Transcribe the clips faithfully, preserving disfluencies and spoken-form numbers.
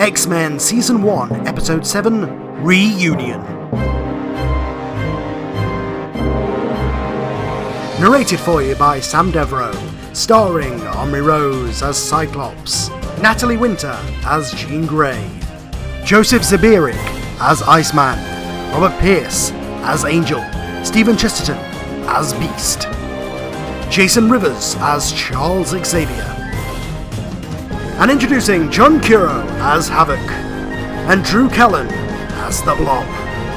X-Men Season one, Episode seven, Reunion. Narrated for you by Sam Devereaux, starring Omri Rose as Cyclops, Natalie Winter as Jean Grey, Joseph Zbiorek as Iceman, Robert Pierce as Angel, Stephen Chesterton as Beast, Jason Rivers as Charles Xavier, and introducing John Curo as Havoc, and Drew Callan as the Blob.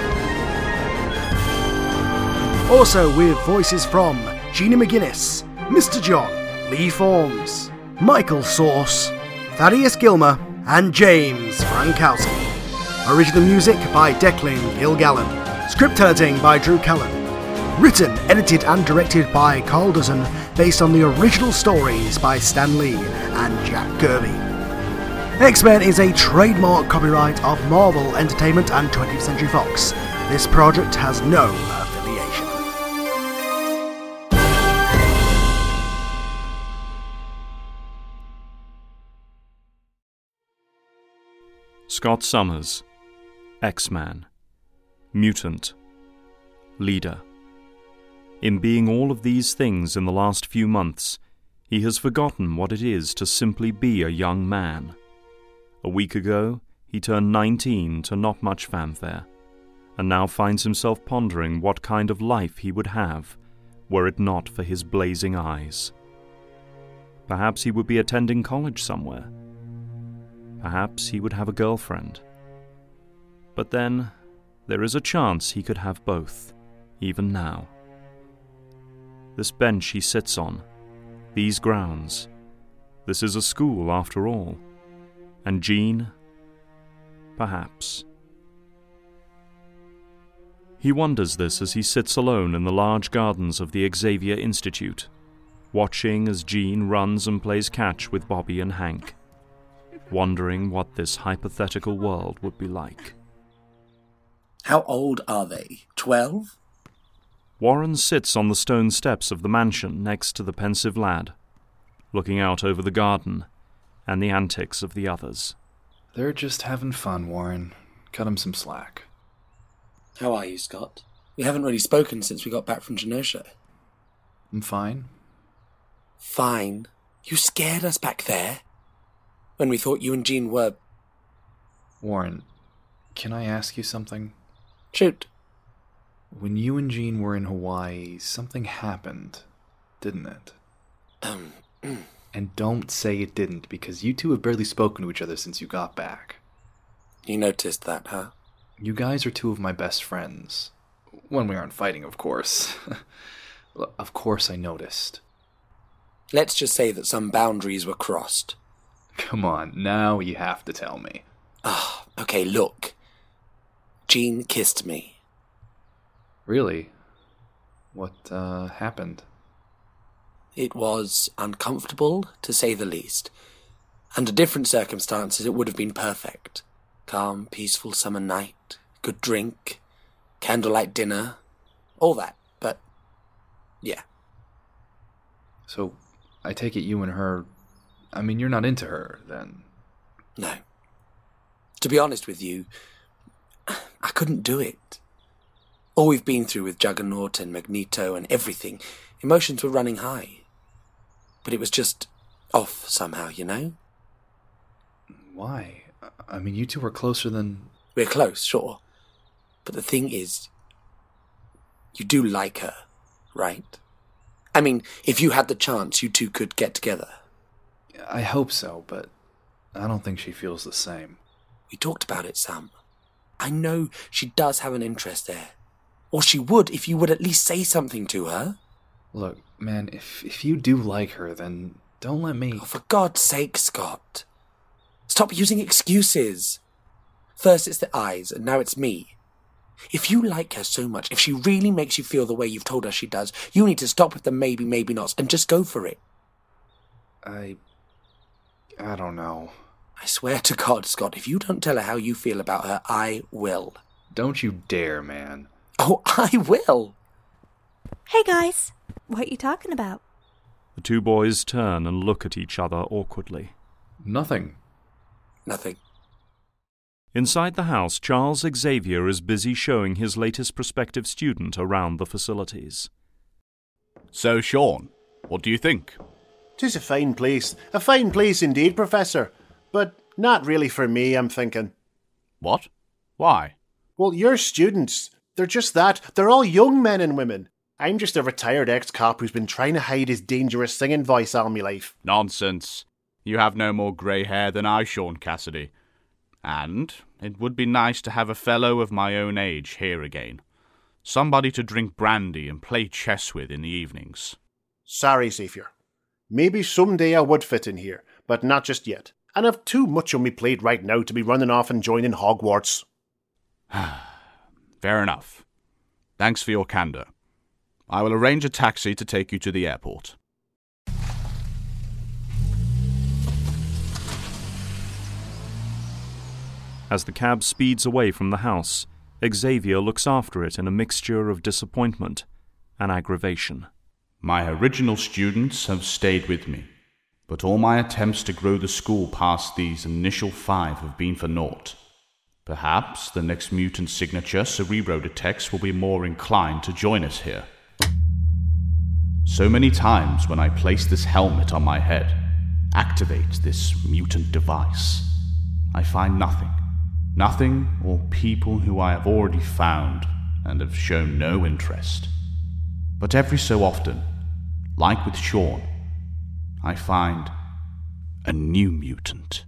Also with voices from Gina McGuinness, Mister John, Lee Forms, Michael Sauce, Thaddeus Gilmer, and James Frankowski. Original music by Declan Gilgallen. Script editing by Drew Callan. Written, edited and directed by Carl Duzin, based on the original stories by Stan Lee and Jack Kirby. X-Men is a trademark copyright of Marvel Entertainment and twentieth Century Fox. This project has no affiliation. Scott Summers, X-Man, Mutant, Leader. In being all of these things in the last few months, he has forgotten what it is to simply be a young man. A week ago, he turned nineteen to not much fanfare, and now finds himself pondering what kind of life he would have were it not for his blazing eyes. Perhaps he would be attending college somewhere. Perhaps he would have a girlfriend. But then, there is a chance he could have both, even now. This bench he sits on, these grounds, this is a school after all. And Jean? Perhaps. He wonders this as he sits alone in the large gardens of the Xavier Institute, watching as Jean runs and plays catch with Bobby and Hank, wondering what this hypothetical world would be like. How old are they? Twelve? Warren sits on the stone steps of the mansion next to the pensive lad, looking out over the garden and the antics of the others. They're just having fun, Warren. Cut them some slack. How are you, Scott? We haven't really spoken since we got back from Genosha. I'm fine. Fine? You scared us back there? When we thought you and Jean were... Warren, can I ask you something? Shoot. When you and Jean were in Hawaii, something happened, didn't it? Um... And don't say it didn't, because you two have barely spoken to each other since you got back. You noticed that, huh? You guys are two of my best friends. When we aren't fighting, of course. Of course I noticed. Let's just say that some boundaries were crossed. Come on, now you have to tell me. Ah, oh, okay, look. Jean kissed me. Really? What, uh, happened? It was uncomfortable, to say the least. Under different circumstances, it would have been perfect. Calm, peaceful summer night, good drink, candlelight dinner, all that, but, yeah. So, I take it you and her... I mean, you're not into her, then? No. To be honest with you, I couldn't do it. All we've been through with Juggernaut and Magneto and everything, emotions were running high. But it was just off somehow, you know? Why? I mean, you two were closer than... We're close, sure. But the thing is, you do like her, right? I mean, if you had the chance, you two could get together. I hope so, but I don't think she feels the same. We talked about it, Sam. I know she does have an interest there. Or she would if you would at least say something to her. Look, man, if if you do like her, then don't let me... Oh, for God's sake, Scott. Stop using excuses. First it's the eyes, and now it's me. If you like her so much, if she really makes you feel the way you've told her she does, you need to stop with the maybe, maybe nots and just go for it. I... I don't know. I swear to God, Scott, if you don't tell her how you feel about her, I will. Don't you dare, man. Oh, I will. Hey, guys. What are you talking about? The two boys turn and look at each other awkwardly. Nothing. Nothing. Inside the house, Charles Xavier is busy showing his latest prospective student around the facilities. So, Sean, what do you think? 'Tis a fine place. A fine place indeed, Professor. But not really for me, I'm thinking. What? Why? Well, your students, they're just that. They're all young men and women. I'm just a retired ex-cop who's been trying to hide his dangerous singing voice all my life. Nonsense. You have no more grey hair than I, Sean Cassidy. And it would be nice to have a fellow of my own age here again. Somebody to drink brandy and play chess with in the evenings. Sorry, Xavier. Maybe someday I would fit in here, but not just yet. And I've too much on me plate right now to be running off and joining Hogwarts. Fair enough. Thanks for your candour. I will arrange a taxi to take you to the airport. As the cab speeds away from the house, Xavier looks after it in a mixture of disappointment and aggravation. My original students have stayed with me, but all my attempts to grow the school past these initial five have been for naught. Perhaps the next mutant signature, Cerebrodetects, will be more inclined to join us here. So many times when I place this helmet on my head, activate this mutant device, I find nothing. Nothing or people who I have already found and have shown no interest. But every so often, like with Sean, I find a new mutant.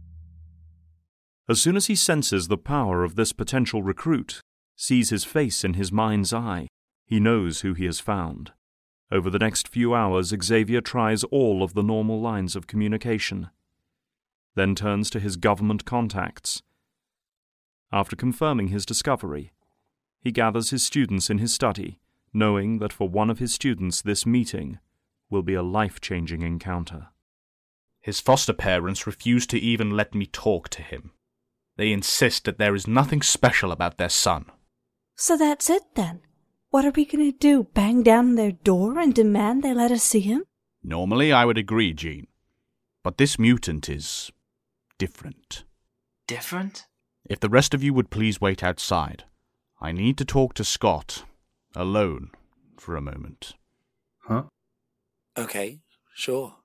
As soon as he senses the power of this potential recruit, sees his face in his mind's eye, he knows who he has found. Over the next few hours, Xavier tries all of the normal lines of communication, then turns to his government contacts. After confirming his discovery, he gathers his students in his study, knowing that for one of his students this meeting will be a life-changing encounter. His foster parents refuse to even let me talk to him. They insist that there is nothing special about their son. So that's it then? What are we going to do, bang down their door and demand they let us see him? Normally I would agree, Jean. But this mutant is different. Different? If the rest of you would please wait outside, I need to talk to Scott, alone, for a moment. Huh? Okay, sure.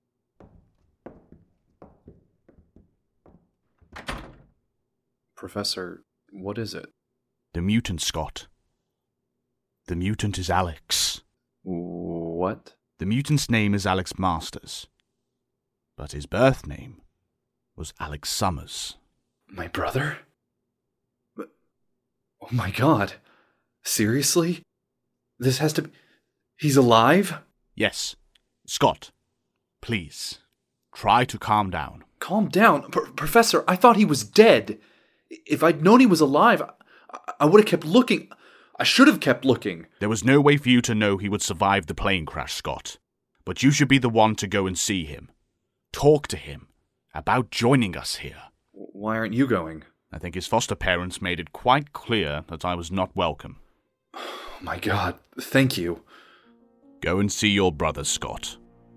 Professor, what is it? The mutant, Scott. The mutant is Alex. What? The mutant's name is Alex Masters, but his birth name was Alex Summers. My brother? But, oh my god. Seriously? This has to be... He's alive? Yes. Scott, please, try to calm down. Calm down. P- Professor, I thought he was dead. If I'd known he was alive, I, I would have kept looking. I should have kept looking. There was no way for you to know he would survive the plane crash, Scott. But you should be the one to go and see him. Talk to him about joining us here. Why aren't you going? I think his foster parents made it quite clear that I was not welcome. Oh my god, thank you. Go and see your brother, Scott.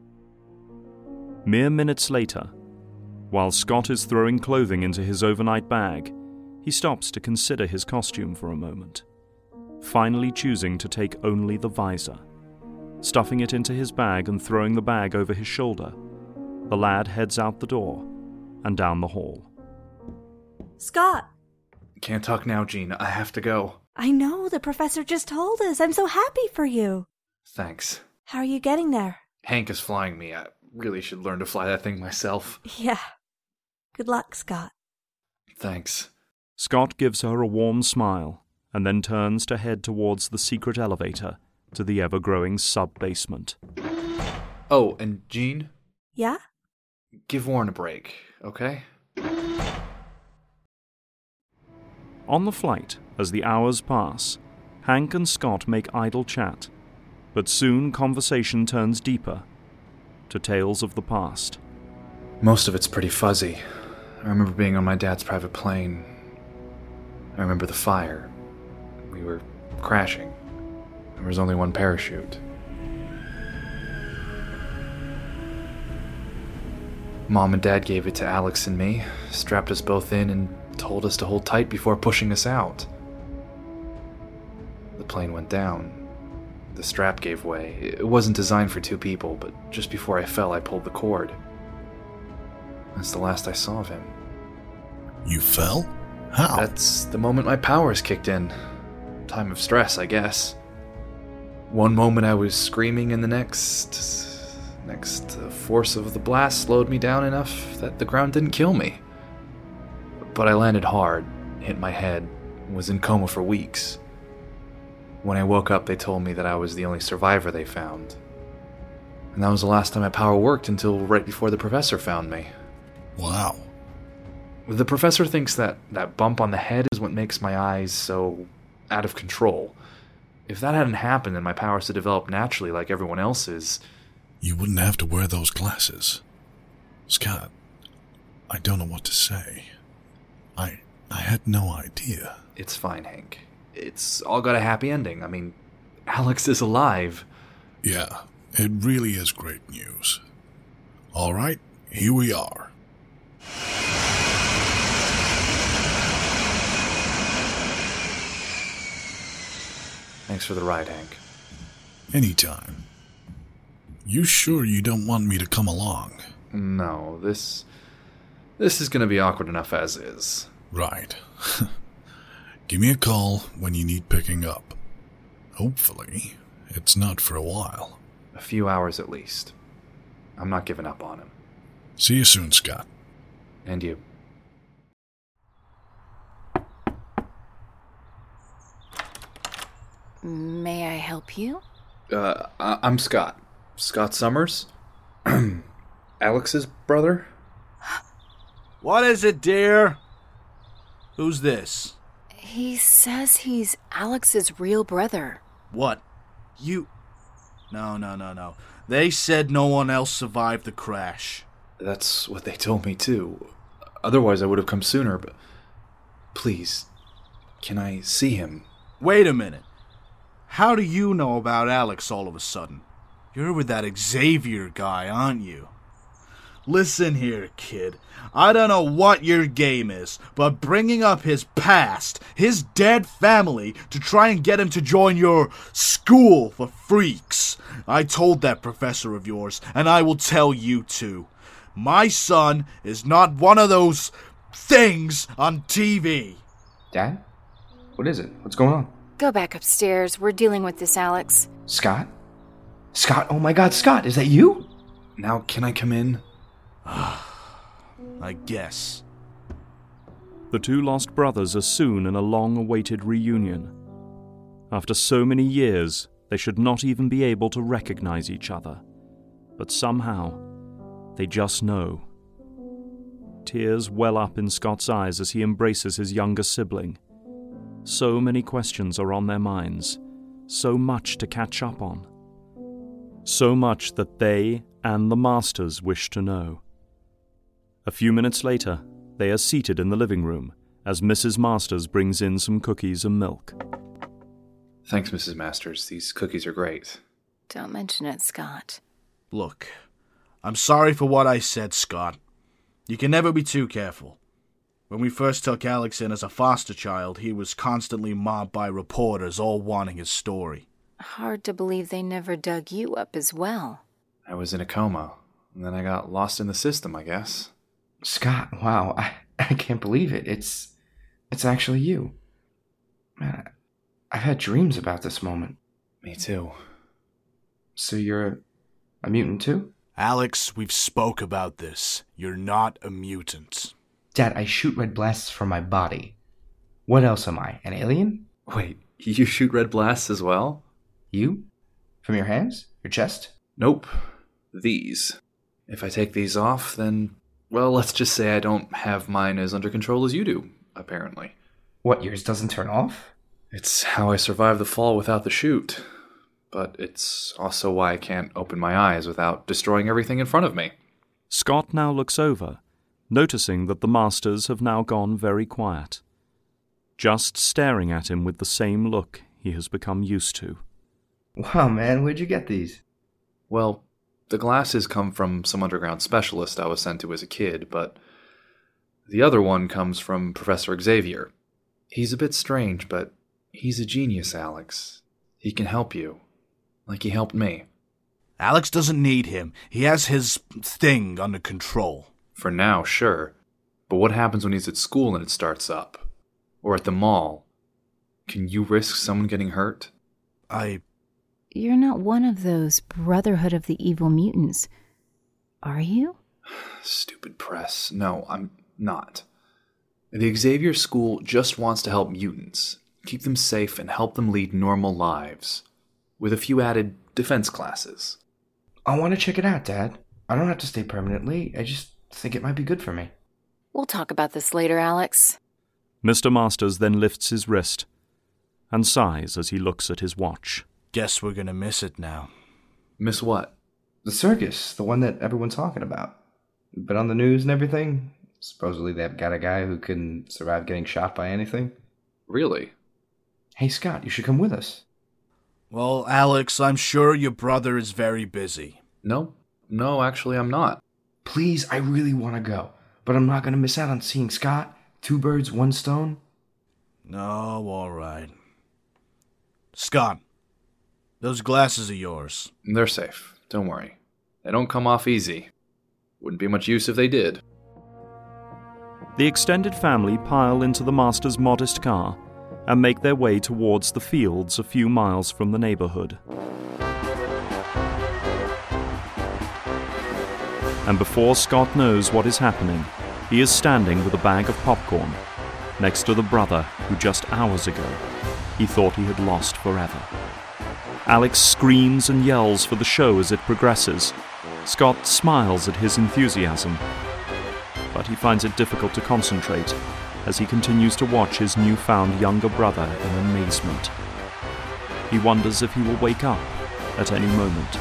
Mere minutes later, while Scott is throwing clothing into his overnight bag, he stops to consider his costume for a moment, finally choosing to take only the visor. Stuffing it into his bag and throwing the bag over his shoulder, the lad heads out the door and down the hall. Scott! Can't talk now, Jean. I have to go. I know, the professor just told us. I'm so happy for you. Thanks. How are you getting there? Hank is flying me. I really should learn to fly that thing myself. Yeah. Good luck, Scott. Thanks. Scott gives her a warm smile and then turns to head towards the secret elevator to the ever-growing sub-basement. Oh, and Jean? Yeah? Give Warren a break, okay? On the flight, as the hours pass, Hank and Scott make idle chat, but soon conversation turns deeper, to tales of the past. Most of it's pretty fuzzy. I remember being on my dad's private plane. I remember the fire. We were crashing. There was only one parachute. Mom and Dad gave it to Alex and me, strapped us both in, and told us to hold tight before pushing us out. The plane went down. The strap gave way. It wasn't designed for two people, but just before I fell, I pulled the cord. That's the last I saw of him. You fell? How? That's the moment my powers kicked in. Time of stress, I guess. One moment I was screaming, and the next... Next, the force of the blast slowed me down enough that the ground didn't kill me. But I landed hard, hit my head, and was in coma for weeks. When I woke up, they told me that I was the only survivor they found. And that was the last time my power worked until right before the professor found me. Wow. The professor thinks that that bump on the head is what makes my eyes so out of control. If that hadn't happened and my powers had developed naturally like everyone else's... You wouldn't have to wear those glasses. Scott, I don't know what to say. I I had no idea. It's fine, Hank. It's all got a happy ending. I mean, Alex is alive. Yeah, it really is great news. All right, here we are. Thanks for the ride, Hank. Anytime. You sure you don't want me to come along? No, this... This is gonna be awkward enough as is. Right. Give me a call when you need picking up. Hopefully, it's not for a while. A few hours at least. I'm not giving up on him. See you soon, Scott. And you. May I help you? Uh, I- I'm Scott. Scott Summers? Alex's brother? What is it, dear? Who's this? He says he's Alex's real brother. What? You... No, no, no, no. They said no one else survived the crash. That's what they told me, too. Otherwise, I would have come sooner, but... Please, can I see him? Wait a minute. How do you know about Alex all of a sudden? You're with that Xavier guy, aren't you? Listen here, kid. I don't know what your game is, but bringing up his past, his dead family, to try and get him to join your school for freaks. I told that professor of yours, and I will tell you too. My son is not one of those things on T V. Dad? What is it? What's going on? Go back upstairs. We're dealing with this, Alex. Scott? Scott, oh my god, Scott, is that you? Now, can I come in? I guess. The two lost brothers are soon in a long-awaited reunion. After so many years, they should not even be able to recognize each other. But somehow, they just know. Tears well up in Scott's eyes as he embraces his younger sibling. So many questions are on their minds, so much to catch up on. So much that they and the Masters wish to know. A few minutes later, they are seated in the living room as Missus Masters brings in some cookies and milk. Thanks, Missus Masters. These cookies are great. Don't mention it, Scott. Look, I'm sorry for what I said, Scott. You can never be too careful. When we first took Alex in as a foster child, he was constantly mobbed by reporters, all wanting his story. Hard to believe they never dug you up as well. I was in a coma, and then I got lost in the system, I guess. Scott, wow, I, I can't believe it. It's it's actually you. Man, I've had dreams about this moment. Me too. So you're a, a mutant too? Alex, we've spoke about this. You're not a mutant. Dad, I shoot red blasts from my body. What else am I, an alien? Wait, you shoot red blasts as well? You? From your hands? Your chest? Nope. These. If I take these off, then, well, let's just say I don't have mine as under control as you do, apparently. What, yours doesn't turn off? It's how I survived the fall without the chute. But it's also why I can't open my eyes without destroying everything in front of me. Scott now looks over, noticing that the Masters have now gone very quiet, just staring at him with the same look he has become used to. Wow, man, where'd you get these? Well, the glasses come from some underground specialist I was sent to as a kid, but The other one comes from Professor Xavier. He's a bit strange, but he's a genius, Alex. He can help you, like he helped me. Alex doesn't need him. He has his thing under control. For now, sure. But what happens when he's at school and it starts up? Or at the mall? Can you risk someone getting hurt? I... You're not one of those Brotherhood of the Evil Mutants, are you? Stupid press. No, I'm not. The Xavier School just wants to help mutants, keep them safe and help them lead normal lives, with a few added defense classes. I want to check it out, Dad. I don't have to stay permanently. I just think it might be good for me. We'll talk about this later, Alex. Mister Masters then lifts his wrist and sighs as he looks at his watch. Guess we're gonna miss it now. Miss what? The circus, the one that everyone's talking about. Been on the news and everything. Supposedly they've got a guy who couldn't survive getting shot by anything. Really? Hey, Scott, you should come with us. Well, Alex, I'm sure your brother is very busy. No, no, actually I'm not. Please, I really want to go. But I'm not going to miss out on seeing Scott. Two birds, one stone. No, all right. Scott, those glasses are yours. They're safe. Don't worry. They don't come off easy. Wouldn't be much use if they did. The extended family pile into the Master's modest car and make their way towards the fields a few miles from the neighborhood. And before Scott knows what is happening, he is standing with a bag of popcorn next to the brother who just hours ago he thought he had lost forever. Alex screams and yells for the show as it progresses. Scott smiles at his enthusiasm, but he finds it difficult to concentrate as he continues to watch his newfound younger brother in amazement. He wonders if he will wake up at any moment.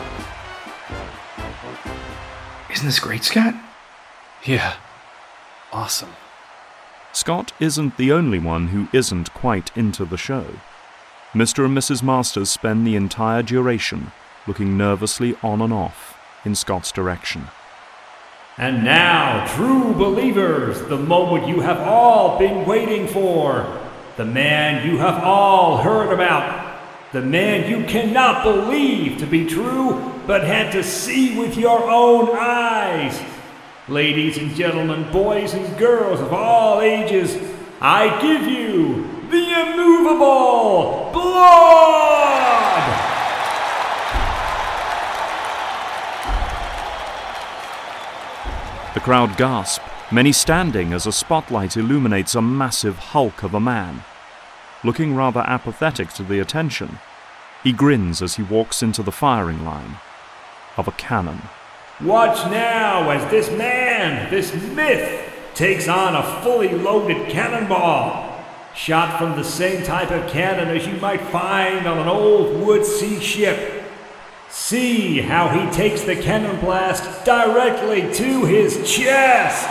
Isn't this great, Scott? Yeah. Awesome. Scott isn't the only one who isn't quite into the show. Mister and Missus Masters spend the entire duration looking nervously on and off in Scott's direction. And now, true believers, the moment you have all been waiting for. The man you have all heard about. The man you cannot believe to be true, but had to see with your own eyes. Ladies and gentlemen, boys and girls of all ages, I give you the immovable Blob! The crowd gasp, many standing as a spotlight illuminates a massive hulk of a man. Looking rather apathetic to the attention, he grins as he walks into the firing line of a cannon. Watch now as this man, this myth, takes on a fully loaded cannonball. Shot from the same type of cannon as you might find on an old wood sea ship. See how he takes the cannon blast directly to his chest.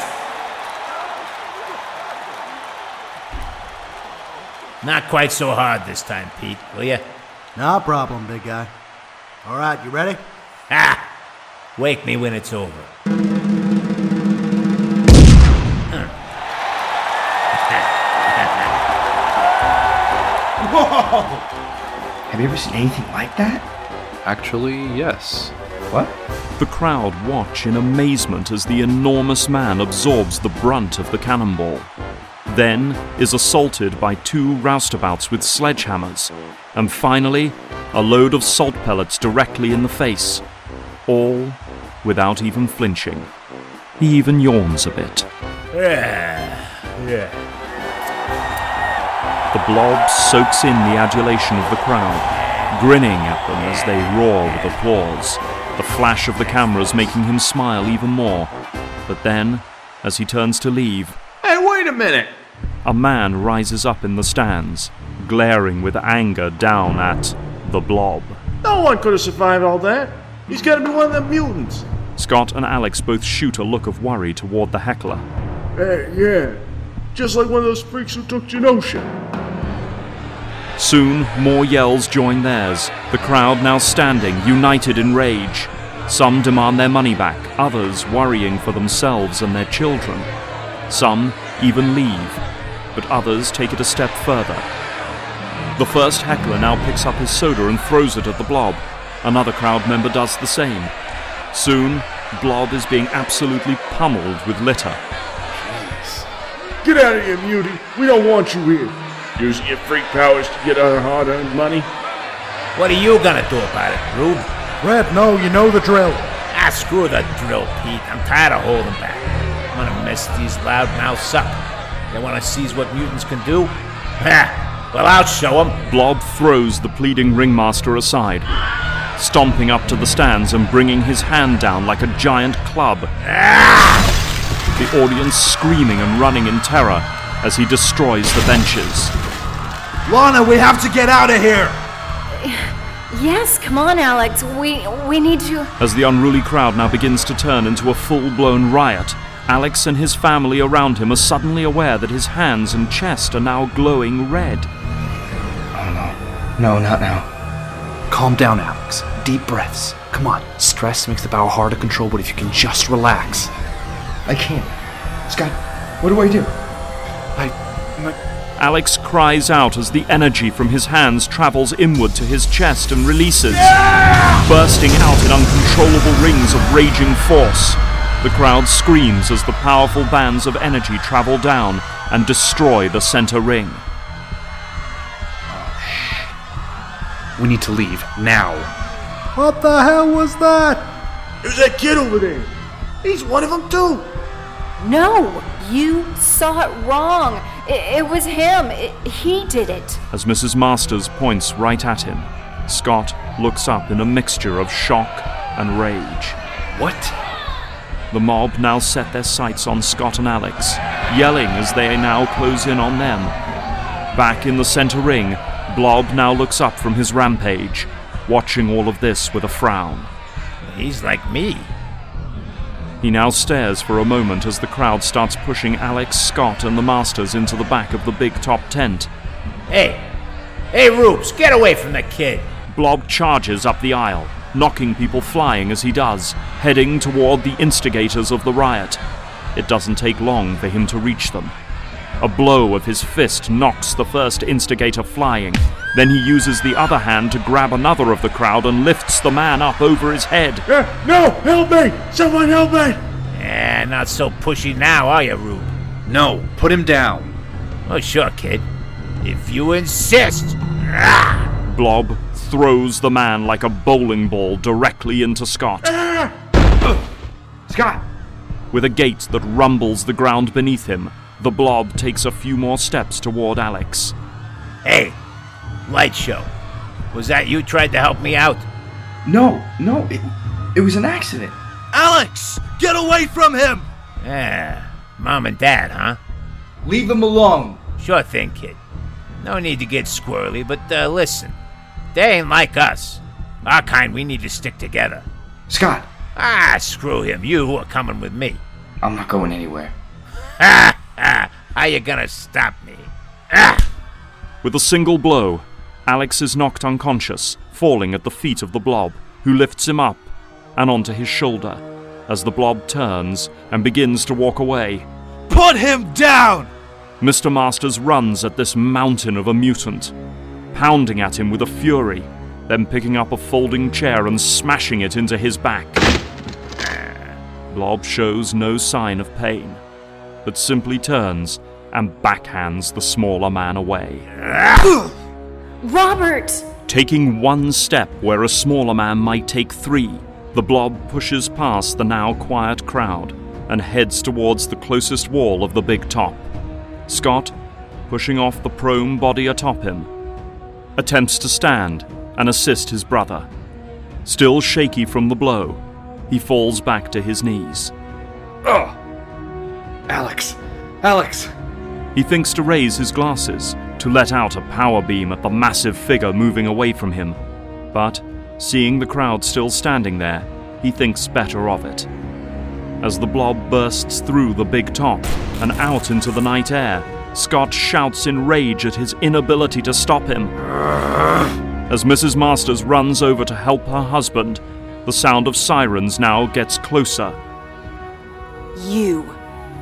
Not quite so hard this time, Pete, will ya? No problem, big guy. All right, you ready? Ha! Wake me when it's over. Whoa! Have you ever seen anything like that? Actually, yes. What? The crowd watch in amazement as the enormous man absorbs the brunt of the cannonball. Then is assaulted by two roustabouts with sledgehammers, and finally, a load of salt pellets directly in the face, all without even flinching. He even yawns a bit. Yeah, yeah. The blob soaks in the adulation of the crowd, grinning at them as they roar with applause, the flash of the cameras making him smile even more. But then, as he turns to leave, Hey, wait a minute! A man rises up in the stands, glaring with anger down at the blob. No one could have survived all that. He's got to be one of them mutants. Scott and Alex both shoot a look of worry toward the heckler. Uh, yeah, just like one of those freaks who took Genosha. Soon, more yells join theirs, the crowd now standing, united in rage. Some demand their money back, others worrying for themselves and their children. Some even leave, but others take it a step further. The first heckler now picks up his soda and throws it at the Blob. Another crowd member does the same. Soon, Blob is being absolutely pummeled with litter. Get out of here, Mutie. We don't want you here. Using your freak powers to get our hard-earned money. What are you gonna do about it, Rube? Red, no, you know the drill. Ah, screw the drill, Pete. I'm tired of holding back. I'm gonna mess these loudmouths up. They wanna seize what mutants can do? Ha! Well, I'll show them. Blob throws the pleading ringmaster aside, stomping up to the stands and bringing his hand down like a giant club. Ah! The audience screaming and running in terror as he destroys the benches. Lana, we have to get out of here! Yes, come on, Alex. We we need to... As the unruly crowd now begins to turn into a full-blown riot, Alex and his family around him are suddenly aware that his hands and chest are now glowing red. Oh no. No, not now. Calm down, Alex. Deep breaths. Come on. Stress makes the power hard to control, but if you can just relax. I can't. Scott, what do I do? I... My... Alex cries out as the energy from his hands travels inward to his chest and releases, yeah! bursting out in uncontrollable rings of raging force. The crowd screams as the powerful bands of energy travel down and destroy the center ring. We need to leave, now. What the hell was that? There's that kid over there. He's one of them too. No, you saw it wrong. It, it was him. It, he did it. As Missus Masters points right at him, Scott looks up in a mixture of shock and rage. What? The mob now set their sights on Scott and Alex, yelling as they now close in on them. Back in the center ring, Blob now looks up from his rampage, watching all of this with a frown. He's like me. He now stares for a moment as the crowd starts pushing Alex, Scott, and the Masters into the back of the big top tent. Hey! Hey, Rubes, get away from the kid! Blob charges up the aisle, knocking people flying as he does, heading toward the instigators of the riot. It doesn't take long for him to reach them. A blow of his fist knocks the first instigator flying. Then he uses the other hand to grab another of the crowd and lifts the man up over his head. Uh, no! Help me! Someone help me! Eh, not so pushy now, are you, Rube? No, put him down. Oh, sure, kid. If you insist. Ah! Blob throws the man like a bowling ball directly into Scott. Ah! Scott! With a gait that rumbles the ground beneath him, the Blob takes a few more steps toward Alex. Hey, Light Show. Was that you tried to help me out? No, no, it, it was an accident. Alex! Get away from him! Yeah, Mom and Dad, huh? Leave him alone. Sure thing, kid. No need to get squirrely, but uh, listen. They ain't like us. Our kind, we need to stick together. Scott! Ah, screw him. You are coming with me. I'm not going anywhere. Ha! Ah, how you gonna stop me? Ah! With a single blow, Alex is knocked unconscious, falling at the feet of the Blob, who lifts him up and onto his shoulder, as the Blob turns and begins to walk away. Put him down! Mister Masters runs at this mountain of a mutant, pounding at him with a fury, then picking up a folding chair and smashing it into his back. Blob shows no sign of pain, but simply turns and backhands the smaller man away. Robert! Taking one step where a smaller man might take three, the Blob pushes past the now quiet crowd and heads towards the closest wall of the big top. Scott, pushing off the prone body atop him, attempts to stand and assist his brother. Still shaky from the blow, he falls back to his knees. Ugh! Alex! Alex! He thinks to raise his glasses, to let out a power beam at the massive figure moving away from him. But, seeing the crowd still standing there, he thinks better of it. As the Blob bursts through the big top and out into the night air, Scott shouts in rage at his inability to stop him. As Missus Masters runs over to help her husband, the sound of sirens now gets closer. You.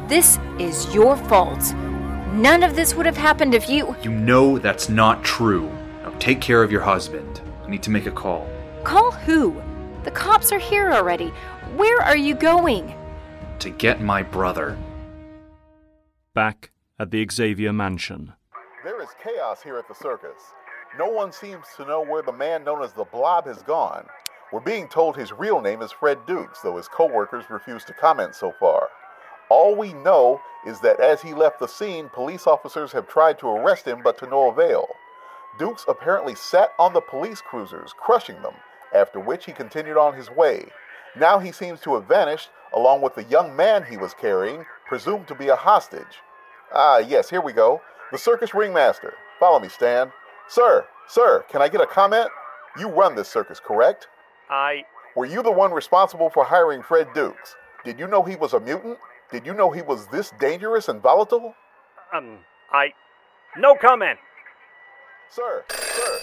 This is your fault. None of this would have happened if you... You know that's not true. Now take care of your husband. I need to make a call. Call who? The cops are here already. Where are you going? To get my brother. Back at the Xavier Mansion. There is chaos here at the circus. No one seems to know where the man known as the Blob has gone. We're being told his real name is Fred Dukes, though his co-workers refuse to comment so far. All we know is that as he left the scene, police officers have tried to arrest him, but to no avail. Dukes apparently sat on the police cruisers, crushing them, after which he continued on his way. Now he seems to have vanished, along with the young man he was carrying, presumed to be a hostage. Ah, yes, here we go. The circus ringmaster. Follow me, Stan. Sir, sir, can I get a comment? You run this circus, correct? I... Were you the one responsible for hiring Fred Dukes? Did you know he was a mutant? Did you know he was this dangerous and volatile? Um, I... No comment! Sir, sir...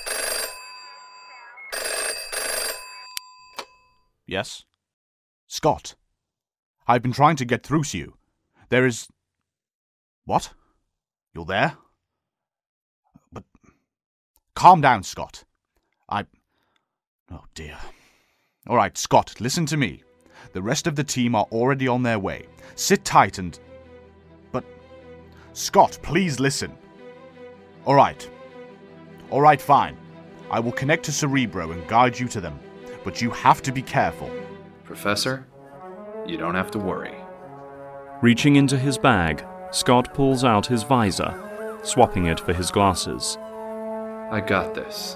Yes? Scott. I've been trying to get through to you. There is... What? You're there? But... Calm down, Scott. I... Oh, dear. All right, Scott, listen to me. The rest of the team are already on their way. Sit tight and... But... Scott, please listen. All right. All right, fine. I will connect to Cerebro and guide you to them. But you have to be careful. Professor, you don't have to worry. Reaching into his bag, Scott pulls out his visor, swapping it for his glasses. I got this.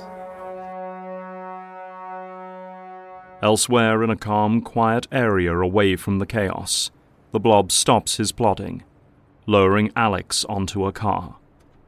Elsewhere in a calm, quiet area away from the chaos, the Blob stops his plodding, lowering Alex onto a car.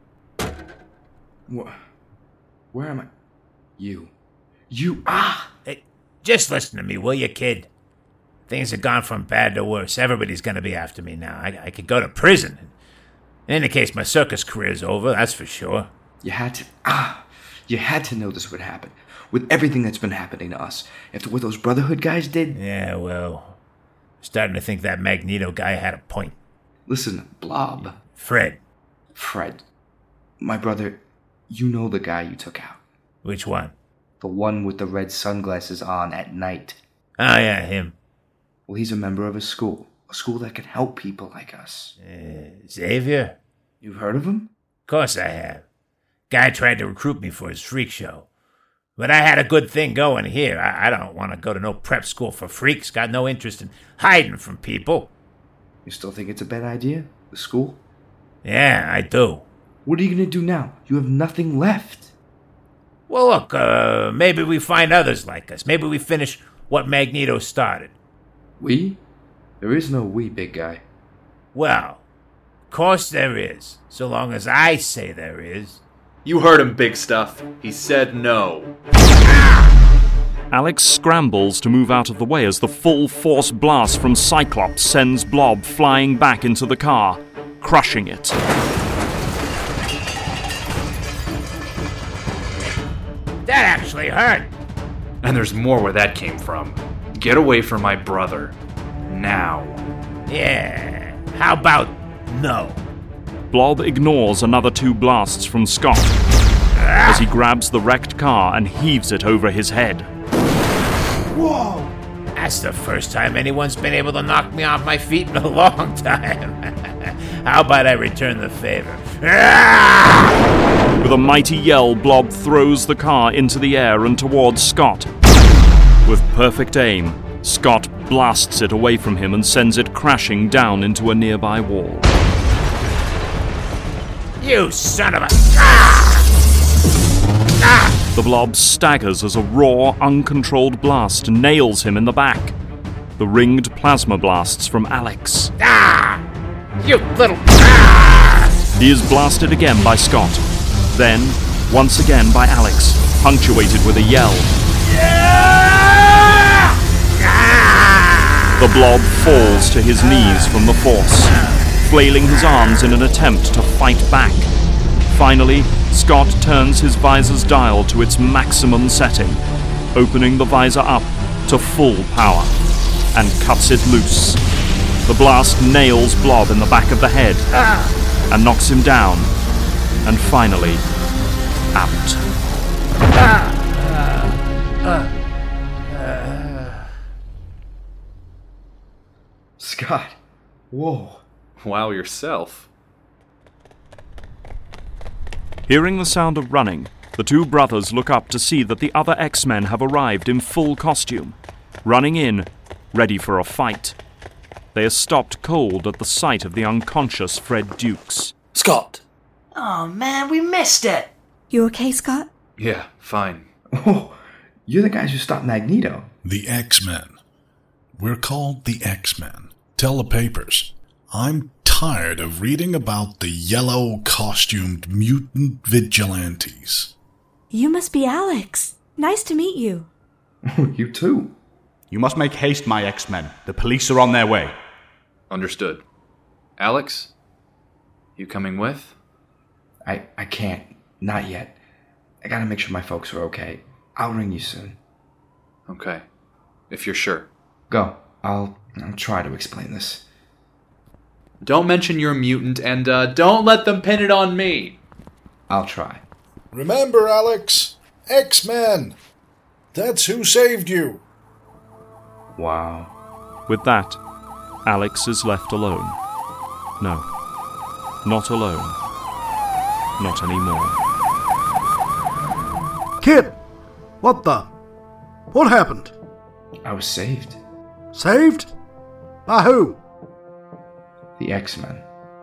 Wh- Where am I? You. You. Ah! Hey, just listen to me, will you, kid? Things have gone from bad to worse. Everybody's going to be after me now. I, I could go to prison. In any case, my circus career's over, that's for sure. You had to... Ah! You had to know this would happen. With everything that's been happening to us. After what those Brotherhood guys did. Yeah, well... Starting to think that Magneto guy had a point. Listen, Blob. Fred. Fred. My brother, you know the guy you took out. Which one? The one with the red sunglasses on at night. Oh, yeah, him. Well, he's a member of a school. A school that can help people like us. Uh, Xavier? You've heard of him? Of course I have. Guy tried to recruit me for his freak show. But I had a good thing going here. I, I don't want to go to no prep school for freaks. Got no interest in hiding from people. You still think it's a bad idea? The school? Yeah, I do. What are you going to do now? You have nothing left. Well, look, uh, maybe we find others like us. Maybe we finish what Magneto started. We? There is no we, big guy. Well, of course there is. So long as I say there is. You heard him, big stuff. He said no. Alex scrambles to move out of the way as the full force blast from Cyclops sends Blob flying back into the car, crushing it. That actually hurt. And there's more where that came from. Get away from my brother. Now. Yeah. How about no? Blob ignores another two blasts from Scott as he grabs the wrecked car and heaves it over his head. Whoa! That's the first time anyone's been able to knock me off my feet in a long time. How about I return the favor? With a mighty yell, Blob throws the car into the air and towards Scott. With perfect aim, Scott blasts it away from him and sends it crashing down into a nearby wall. You son of a... Ah! Ah! The Blob staggers as a raw, uncontrolled blast nails him in the back. The ringed plasma blasts from Alex. Ah! You little... Ah! He is blasted again by Scott. Then, once again by Alex, punctuated with a yell. Yeah! Ah! The Blob falls to his knees from the force, flailing his arms in an attempt to fight back. Finally, Scott turns his visor's dial to its maximum setting, opening the visor up to full power, and cuts it loose. The blast nails Blob in the back of the head Ah. and knocks him down, and finally, out. Ah. Uh, uh, uh. Scott. Whoa. Wow, yourself. Hearing the sound of running, the two brothers look up to see that the other X-Men have arrived in full costume, running in, ready for a fight. They are stopped cold at the sight of the unconscious Fred Dukes. Scott! Oh man, we missed it! You okay, Scott? Yeah, fine. Oh, you're the guys who stopped Magneto. The X-Men. We're called the X-Men. Tell the papers. I'm tired of reading about the yellow-costumed mutant vigilantes. You must be Alex. Nice to meet you. You too. You must make haste, my X-Men. The police are on their way. Understood. Alex? You coming with? I, I can't. Not yet. I gotta make sure my folks are okay. I'll ring you soon. Okay. If you're sure. Go. I'll, I'll try to explain this. Don't mention you're a mutant, and uh, don't let them pin it on me. I'll try. Remember, Alex? X-Men! That's who saved you. Wow. With that, Alex is left alone. No, not alone. Not anymore. Kid! What the? What happened? I was saved. Saved? By who? The X-Men.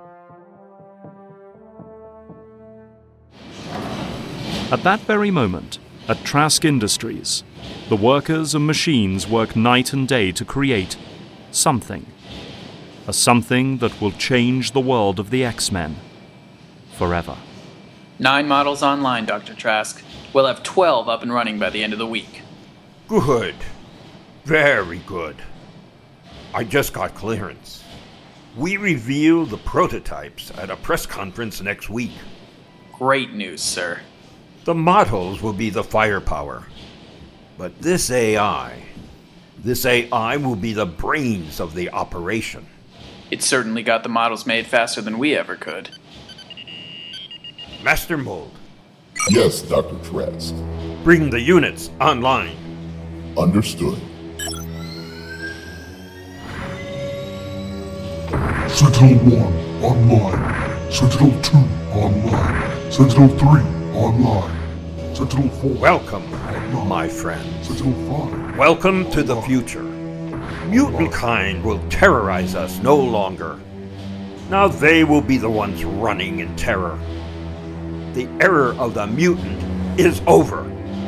At that very moment, at Trask Industries, the workers and machines work night and day to create something. A something that will change the world of the X-Men forever. Nine models online, Doctor Trask. We'll have twelve up and running by the end of the week. Good. Very good. I just got clearance. We reveal the prototypes at a press conference next week. Great news, sir. The models will be the firepower. But this A I, this A I will be the brains of the operation. It certainly got the models made faster than we ever could. Master Mold. Yes, Doctor Trask. Bring the units online. Understood. Sentinel one online. Sentinel two online. Sentinel three online. Sentinel four. Welcome, online. My friend. Sentinel five. Welcome to the future. Mutant kind will terrorize us no longer. Now they will be the ones running in terror. The era of the mutant is over.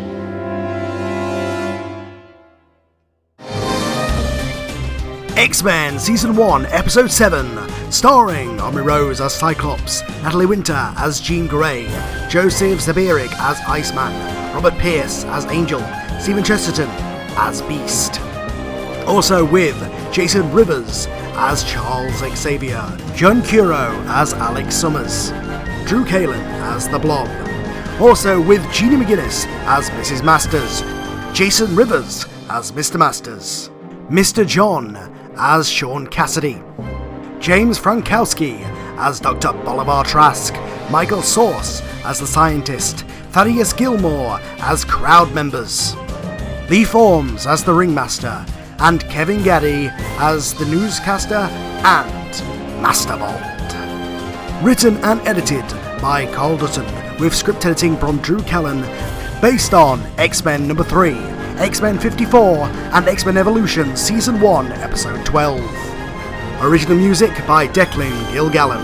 X-Men Season one, Episode seven, starring Omri Rose as Cyclops, Natalie Winter as Jean Grey, Joseph Zabirik as Iceman, Robert Pierce as Angel, Stephen Chesterton as Beast. Also with Jason Rivers as Charles Xavier, John Curo as Alex Summers, Drew Kalin as The Blob. Also with Jeannie McGuinness as Missus Masters, Jason Rivers as Mister Masters, Mister John as Sean Cassidy, James Frankowski as Doctor Bolivar Trask, Michael Source as the scientist, Thaddeus Gilmore as crowd members, Lee Forms as the ringmaster, and Kevin Gaddy as the newscaster and Masterbold. Written and edited by Carl Dutton, with script editing from Drew Callan, based on X-Men number three, X-Men fifty-four, and X-Men Evolution Season one, Episode twelve. Original music by Declan Gilgallen.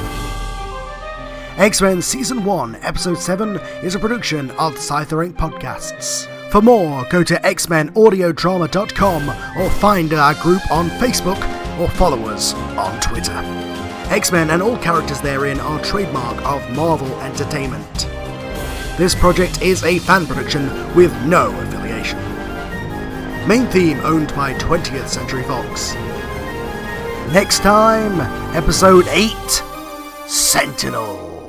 X-Men Season one, Episode seven is a production of the Scyther Incorporated. Podcasts. For more, go to x men audio drama dot com or find our group on Facebook or follow us on Twitter. X-Men and all characters therein are trademark of Marvel Entertainment. This project is a fan production with no affiliation. Main theme owned by twentieth Century Fox. Next time, Episode eight, Sentinel.